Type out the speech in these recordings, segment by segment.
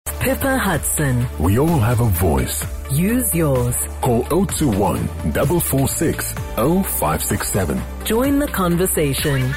Pippa Hudson. We all have a voice. Use yours. Call 021 446 0567. Join the conversation.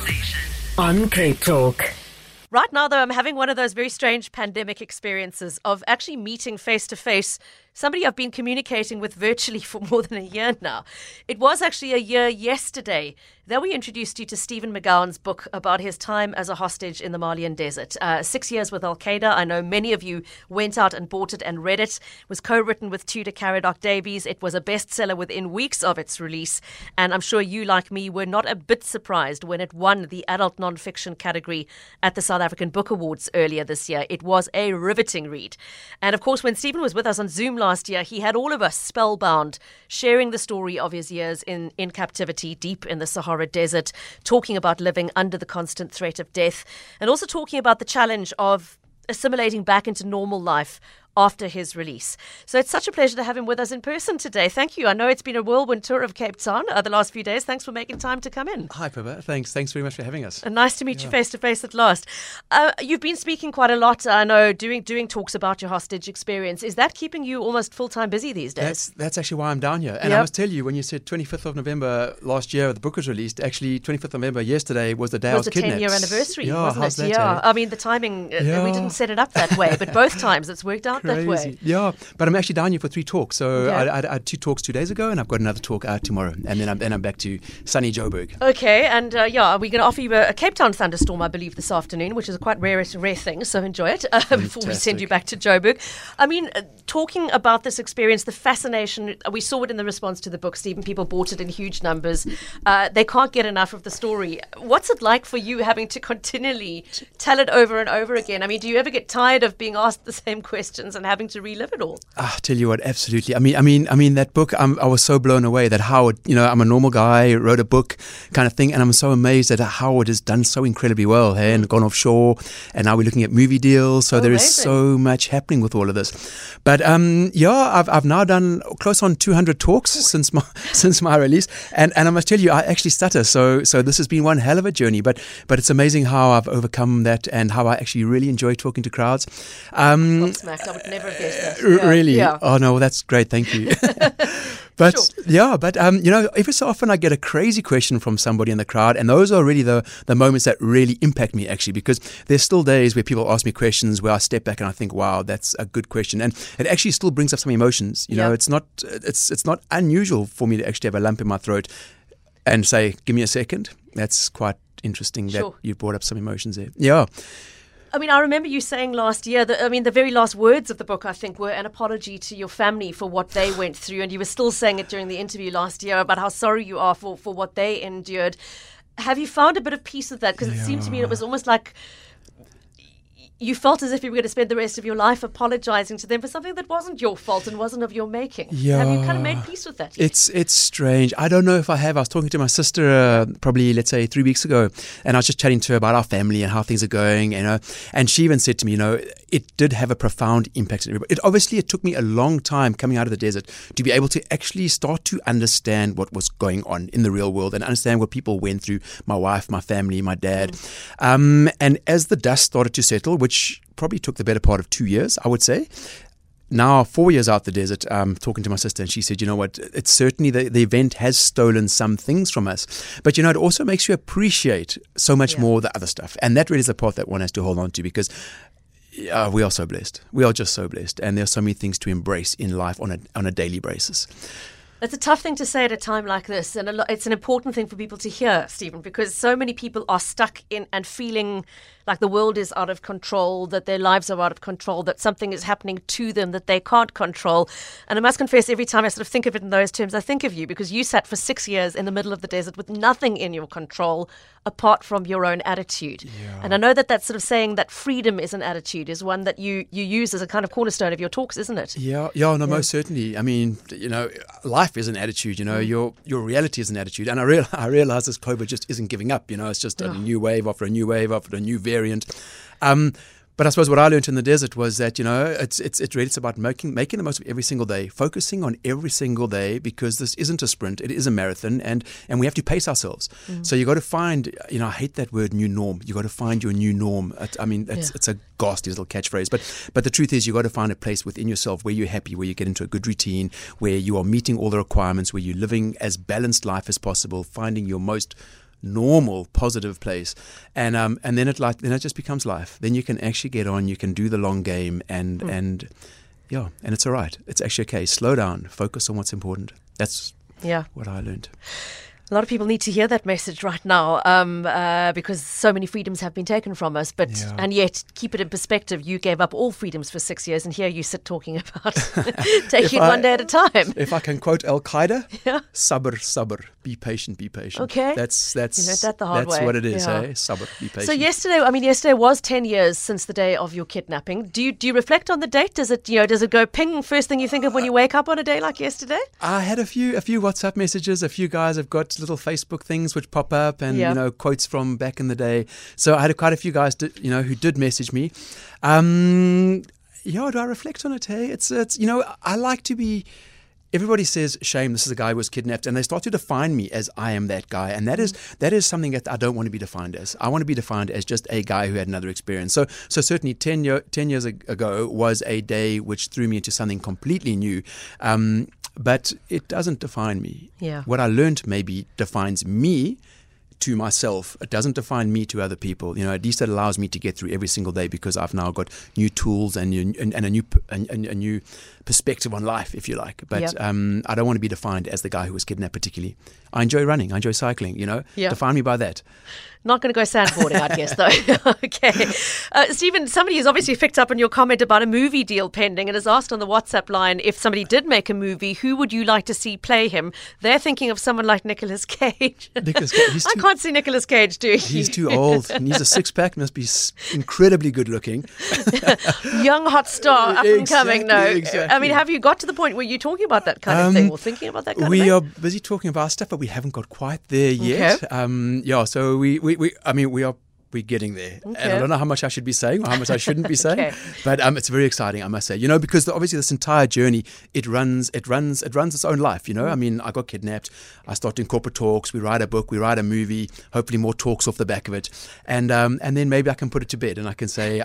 On Cape Talk. Right now, though, I'm having one of those very strange pandemic experiences of actually meeting face-to-face somebody I've been communicating with virtually for more than a year now. It was actually a year yesterday that we introduced you to Stephen McGowan's book about his time as a hostage in the Malian desert. 6 years with Al-Qaeda. I know many of you went out and bought it and read it. It was co-written with Tudor Caradoc Davies. It was a bestseller within weeks of its release. And I'm sure you, like me, were not a bit surprised when it won the adult non-fiction category at the South African Book Awards earlier this year. It was a riveting read. And of course, when Stephen was with us on Zoom last year, he had all of us spellbound, sharing the story of his years in captivity deep in the Sahara Desert, talking about living under the constant threat of death, and also talking about the challenge of assimilating back into normal life after his release. So it's such a pleasure to have him with us in person today. Thank you. I know it's been a whirlwind tour of Cape Town the last few days. Thanks for making time to come in. Hi, Pippa. Thanks very much for having us. And nice to meet you face to face at last. You've been speaking quite a lot, I know, doing talks about your hostage experience. Is that keeping you almost full-time busy these days? That's actually why I'm down here. And I must tell you, when you said 25th of November last year, the book was released, actually 25th of November yesterday was the day I was kidnapped. It was the 10-year anniversary, wasn't it? That, yeah. I mean, the timing, we didn't set it up that way, but both times it's worked out that way. Yeah, but I'm actually down here for 3 talks. So I had 2 talks 2 days ago, and I've got another talk out tomorrow. And then I'm back to sunny Joburg. Okay, and we're going to offer you a Cape Town thunderstorm, I believe, this afternoon, which is a quite rare thing, so enjoy it before we send you back to Joburg. I mean, talking about this experience, the fascination, we saw it in the response to the book, Stephen. People bought it in huge numbers. They can't get enough of the story. What's it like for you having to continually tell it over and over again? I mean, do you ever get tired of being asked the same questions and having to relive it all? I tell you what, absolutely. I mean that book. I was so blown away that Howard. I'm a normal guy, wrote a book, kind of thing, and I'm so amazed that Howard has done so incredibly well, and gone offshore, and now we're looking at movie deals. So there is so much happening with all of this. But I've now done close on 200 talks since my release, and I must tell you, I actually stutter. So this has been one hell of a journey. But it's amazing how I've overcome that and how I actually really enjoy talking to crowds. Smacked. I would never have guessed that. Really? Yeah. Oh no, that's great. Thank you. But every so often I get a crazy question from somebody in the crowd, and those are really the moments that really impact me, actually, because there's still days where people ask me questions where I step back and I think, wow, that's a good question, and it actually still brings up some emotions. It's not unusual for me to actually have a lump in my throat and say, give me a second. That's quite interesting that you brought up some emotions there. Yeah. I mean, I remember you saying last year that, the very last words of the book, I think, were an apology to your family for what they went through. And you were still saying it during the interview last year about how sorry you are for what they endured. Have you found a bit of peace with that? Because it seemed to me it was almost like you felt as if you were going to spend the rest of your life apologizing to them for something that wasn't your fault and wasn't of your making. Yeah. Have you kind of made peace with that? It's strange. I don't know if I have. I was talking to my sister probably, let's say, 3 weeks ago, and I was just chatting to her about our family and how things are going, and she even said to me, it did have a profound impact on everybody. It took me a long time coming out of the desert to be able to actually start to understand what was going on in the real world and understand what people went through, my wife, my family, my dad. And as the dust started to settle, which probably took the better part of 2 years, I would say. Now, 4 years out the desert, talking to my sister, and she said, you know what, it's certainly the event has stolen some things from us. But, it also makes you appreciate so much more the other stuff. And that really is the part that one has to hold on to, because we are so blessed. We are just so blessed. And there are so many things to embrace in life on a daily basis. That's a tough thing to say at a time like this, and it's an important thing for people to hear, Stephen, because so many people are stuck in and feeling like the world is out of control, that their lives are out of control, that something is happening to them that they can't control. And I must confess, every time I sort of think of it in those terms, I think of you, because you sat for 6 years in the middle of the desert with nothing in your control apart from your own attitude. Yeah. And I know that sort of saying that freedom is an attitude is one that you use as a kind of cornerstone of your talks, isn't it? Most certainly. I mean, life is an attitude, your reality is an attitude. And I realize this COVID just isn't giving up, it's just a new wave after a new wave after a new variant. But I suppose what I learned in the desert was that, it's about making the most of every single day, focusing on every single day, because this isn't a sprint, it is a marathon, and we have to pace ourselves. So you got to find, I hate that word new norm. You got to find your new norm. It's a ghastly little catchphrase, but the truth is you got to find a place within yourself where you're happy, where you get into a good routine, where you are meeting all the requirements, where you're living as balanced life as possible, finding your most normal, positive place, and then it just becomes life. Then you can actually get on. You can do the long game, and it's all right. It's actually okay. Slow down. Focus on what's important. That's what I learned. A lot of people need to hear that message right now, because so many freedoms have been taken from us. And yet, keep it in perspective. You gave up all freedoms for 6 years, and here you sit talking about taking it one day at a time. If I can quote Al Qaeda, sabr, sabr, be patient, be patient. Okay, that's you learned that the hard way. That's what it is. Sabr, be patient. So yesterday was 10 years since the day of your kidnapping. Do you reflect on the date? Does it go ping first thing you think of when you wake up on a day like yesterday? I had a few WhatsApp messages. A few guys have got little Facebook things which pop up, and quotes from back in the day. So I had quite a few guys who did message me. Do I reflect on it? Hey, it's I like to be. Everybody says, shame, this is a guy who was kidnapped, and they start to define me as I am that guy, and that is something that I don't want to be defined as. I want to be defined as just a guy who had another experience. So certainly 10 years ago was a day which threw me into something completely new. But it doesn't define me. Yeah. What I learned maybe defines me to myself. It doesn't define me to other people. At least it allows me to get through every single day, because I've now got new tools and a new perspective on life, if you like. But I don't want to be defined as the guy who was kidnapped particularly. I enjoy running. I enjoy cycling, Define me by that. Not going to go sandboarding, I guess, though. Okay. Stephen, somebody has obviously picked up on your comment about a movie deal pending and has asked on the WhatsApp line, if somebody did make a movie, who would you like to see play him? They're thinking of someone like Nicolas Cage. I can't see Nicolas Cage doing He's too old. He needs a six-pack. Must be incredibly good looking. Young, hot star, up and coming. No. Exactly. I mean, have you got to the point where you're talking about that kind of thing, or thinking about that kind of thing? We are busy talking about stuff, but we haven't got quite there yet. Okay. So we're getting there. Okay. And I don't know how much I should be saying or how much I shouldn't be saying. Okay. But it's very exciting, I must say. Because obviously this entire journey, it runs its own life, I mean, I got kidnapped. I start doing corporate talks. We write a book. We write a movie. Hopefully more talks off the back of it. And then maybe I can put it to bed and I can say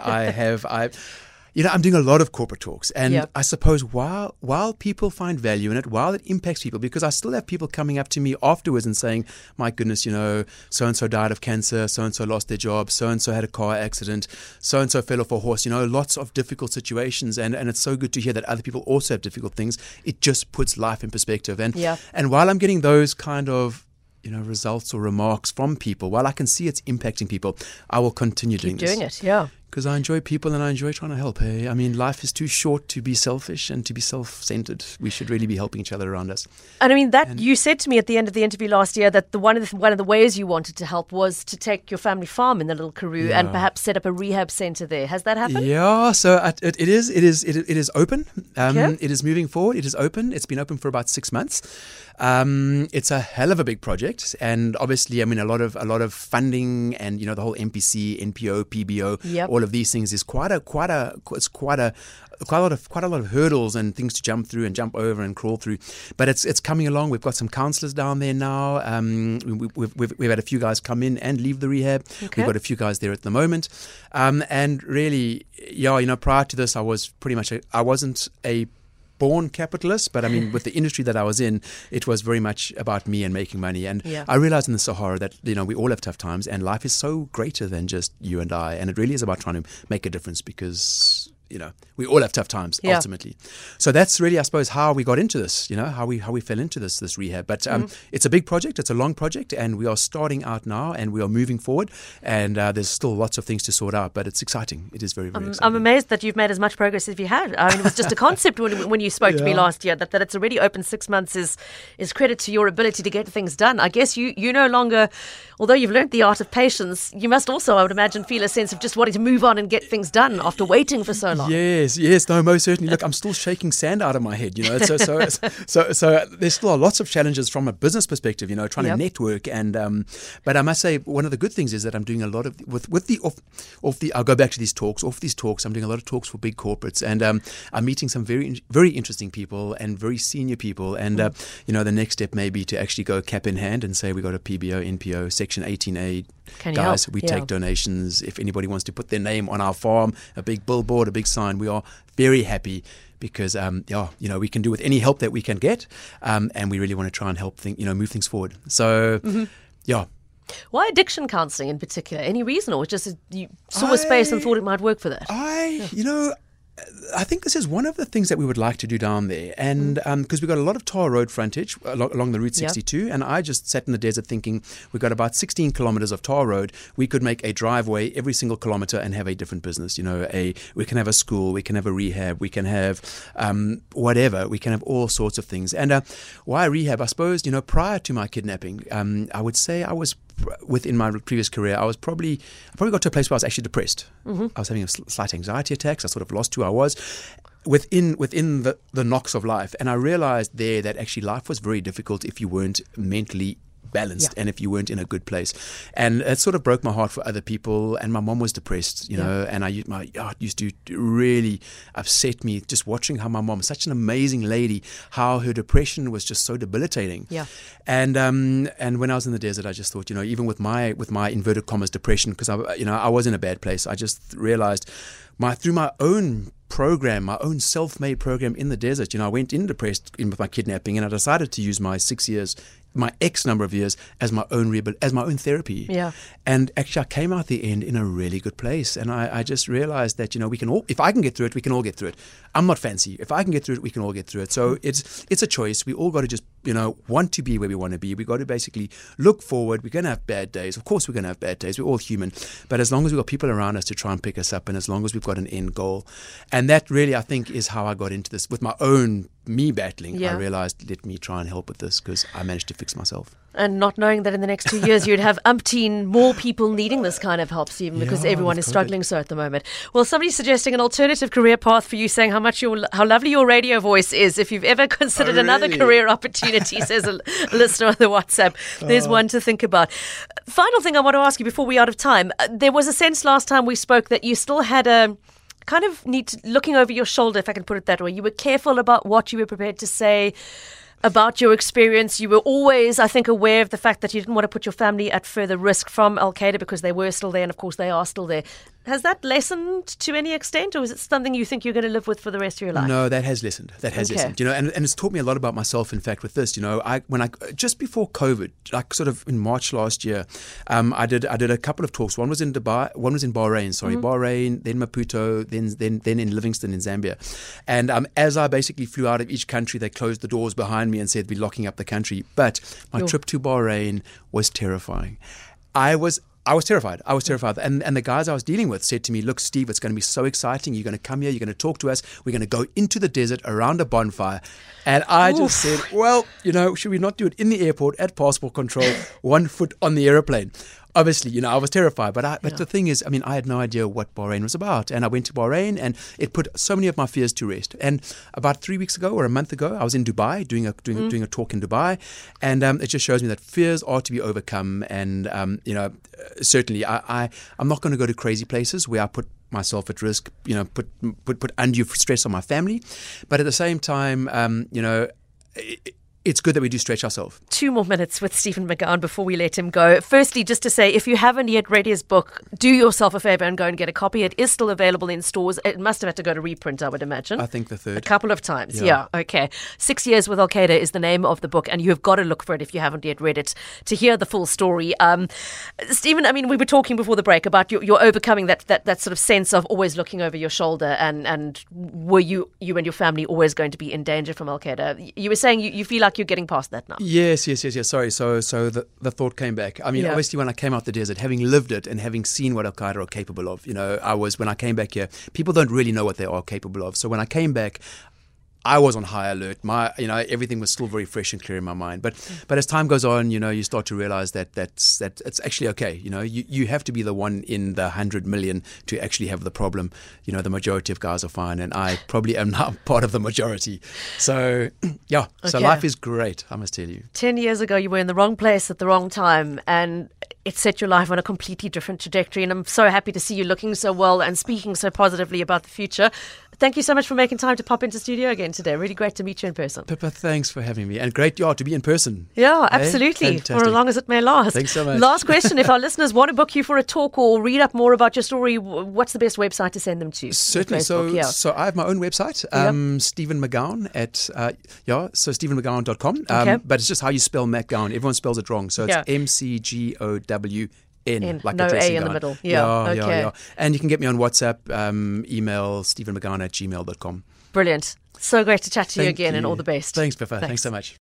I'm doing a lot of corporate talks, and I suppose while people find value in it, while it impacts people, because I still have people coming up to me afterwards and saying, my goodness, so-and-so died of cancer, so-and-so lost their job, so-and-so had a car accident, so-and-so fell off a horse, lots of difficult situations, and it's so good to hear that other people also have difficult things. It just puts life in perspective. And while I'm getting those kind of results or remarks from people, while I can see it's impacting people, I will continue doing this. Because I enjoy people and I enjoy trying to help. Hey? I mean, life is too short to be selfish and to be self-centered. We should really be helping each other around us. And I mean, you said to me at the end of the interview last year that one of the ways you wanted to help was to take your family farm in the Little Karoo and perhaps set up a rehab center there. Has that happened? Yeah, so it is open. It is moving forward. It is open. It's been open for about 6 months. It's a hell of a big project, and obviously, I mean, a lot of funding and the whole MPC, NPO, PBO, all of these things is quite a lot of hurdles and things to jump through and jump over and crawl through. But it's coming along. We've got some counsellors down there now. We've had a few guys come in and leave the rehab. Okay. We've got a few guys there at the moment, and really, prior to this, I wasn't a born capitalist, but I mean, with the industry that I was in, it was very much about me and making money. And I realized in the Sahara that, we all have tough times, and life is so greater than just you and I. And it really is about trying to make a difference, because we all have tough times ultimately. So that's really, I suppose, how we got into this, how we fell into this rehab. But it's a big project, it's a long project, and we are starting out now and we are moving forward, and there's still lots of things to sort out, but it's exciting. It is very, very exciting. I'm amazed that you've made as much progress as you have. I mean, it was just a concept when you spoke to me last year, that it's already open 6 months is credit to your ability to get things done. I guess you no longer, although you've learned the art of patience, you must also, I would imagine, feel a sense of just wanting to move on and get things done after waiting for so long. long. Yes, no, most certainly. Look, I'm still shaking sand out of my head, so there's still lots of challenges from a business perspective, trying to network. And but I must say, one of the good things is that I'm doing a lot of I'll go back to these talks. Off these talks, I'm doing a lot of talks for big corporates, and I'm meeting some very, very interesting people and very senior people. And the next step may be to actually go cap in hand and say we got a PBO, NPO, Section 18A. Guys, we take donations. If anybody wants to put their name on our farm, a big billboard, a big sign, we are very happy because, we can do with any help that we can get, and we really want to try and help move things forward. So, Why addiction counselling in particular? Any reason, or just you saw a space and thought it might work for that? I think this is one of the things that we would like to do down there, and because we've got a lot of tar road frontage along the Route 62, and I just sat in the desert thinking we've got about 16 kilometers of tar road. We could make a driveway every single kilometer and have a different business. We can have a school, we can have a rehab, we can have whatever, we can have all sorts of things. And why rehab? I suppose prior to my kidnapping, I would say I was within my previous career, I probably got to a place where I was actually depressed. I was having slight anxiety attacks. I sort of lost who I was within the knocks of life. And I realized there that actually life was very difficult if you weren't mentally balanced and if you weren't in a good place. And it sort of broke my heart for other people. And my mom was depressed, and it used to really upset me just watching how my mom, such an amazing lady, how her depression was just so debilitating. Yeah. And when I was in the desert, I just thought, even with my inverted commas depression, because I was in a bad place, I just realized through my own program, my own self-made program in the desert, I went in depressed with my kidnapping, and I decided to use my 6 years, my X number of years as my own therapy. Yeah. And actually I came out the end in a really good place. And I just realized that, we can all, if I can get through it, we can all get through it. I'm not fancy. If I can get through it, we can all get through it. So it's a choice. We all got to just, want to be where we want to be. We got to basically look forward. We're going to have bad days. Of course we're going to have bad days. We're all human. But as long as we've got people around us to try and pick us up, and as long as we've got an end goal. And that really, I think, is how I got into this. With my own battling, I realized, let me try and help with this, because I managed to fix myself. And not knowing that in the next 2 years you'd have umpteen more people needing this kind of help, Stephen, because everyone is struggling so at the moment. Well, somebody's suggesting an alternative career path for you, saying how lovely your radio voice is. If you've ever considered another career opportunity, says a listener on the WhatsApp. There's one to think about. Final thing I want to ask you before we're out of time. There was a sense last time we spoke that you still had a kind of looking over your shoulder, if I can put it that way. You were careful about what you were prepared to say about your experience. You were always, I think, aware of the fact that you didn't want to put your family at further risk from Al-Qaeda, because they were still there, and of course they are still there. Has that lessened to any extent, or is it something you think you're going to live with for the rest of your life? No, that has lessened. Lessened. And it's taught me a lot about myself. In fact, with this, when I just before COVID, like sort of in March last year, I did a couple of talks. One was in Dubai, one was in Bahrain. Bahrain, then Maputo, then in Livingstone in Zambia. And as I basically flew out of each country, they closed the doors behind me and said we're locking up the country. But my trip to Bahrain was terrifying. I was terrified. And the guys I was dealing with said to me, look, Steve, it's going to be so exciting. You're going to come here. You're going to talk to us. We're going to go into the desert around a bonfire. And I just said, well, should we not do it in the airport at passport control, 1 foot on the airplane? Obviously, I was terrified. But the thing is, I had no idea what Bahrain was about. And I went to Bahrain, and it put so many of my fears to rest. And about 3 weeks ago or a month ago, I was in Dubai doing a talk in Dubai. And it just shows me that fears are to be overcome. And, certainly I'm not going to go to crazy places where I put myself at risk, put undue stress on my family. But at the same time, it's good that we do stretch ourselves. 2 more minutes with Stephen McGowan before we let him go. Firstly, just to say, if you haven't yet read his book, do yourself a favour and go and get a copy. It is still available in stores. It must have had to go to reprint, I would imagine. I think the third. A couple of times, yeah. Okay. 6 Years with Al-Qaeda is the name of the book, and you have got to look for it if you haven't yet read it to hear the full story. Stephen, we were talking before the break about your overcoming that sort of sense of always looking over your shoulder, and were you and your family always going to be in danger from Al-Qaeda? You were saying you feel like you're getting past that now. Yes. Sorry. So the thought came back. Obviously, when I came out the desert, having lived it and having seen what Al-Qaeda are capable of, when I came back here, people don't really know what they are capable of. So when I came back, I was on high alert. Everything was still very fresh and clear in my mind. But as time goes on, you start to realize that it's actually okay. You have to be the one in the 100 million to actually have the problem. The majority of guys are fine, and I probably am now part of the majority. So yeah, so Okay. life is great, I must tell you. 10 years ago, you were in the wrong place at the wrong time, and it set your life on a completely different trajectory. And I'm so happy to see you looking so well and speaking so positively about the future. Thank you so much for making time to pop into studio again today. Really great to meet you in person. Pippa, thanks for having me. And great, to be in person. Yeah, Hey, absolutely. For fantastic. as long as it may last. Thanks so much. Last question. If our listeners want to book you for a talk or read up more about your story, what's the best website to send them to? Certainly. Facebook, So I have my own website, Stephen McGowan at so stephenmcgowan.com. Okay. But it's just how you spell McGowan. Everyone spells it wrong. So it's Yeah. McGown. Like No the dressing A in the gown. middle. Yeah, okay. And you can get me on WhatsApp, email stephenmcgowan@gmail.com. Brilliant. So great to chat to you Thank again, and you. all the best. Thanks, Pippa. Thanks so much.